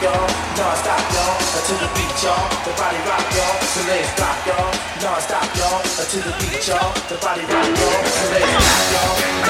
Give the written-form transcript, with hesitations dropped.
y'all, non-stop, y'all, until the beat, y'all, the body rock, y'all, so let's rock, y'all, non-stop, y'all, until the beat, y'all, the body rock, y'all, so let's rock, y'all.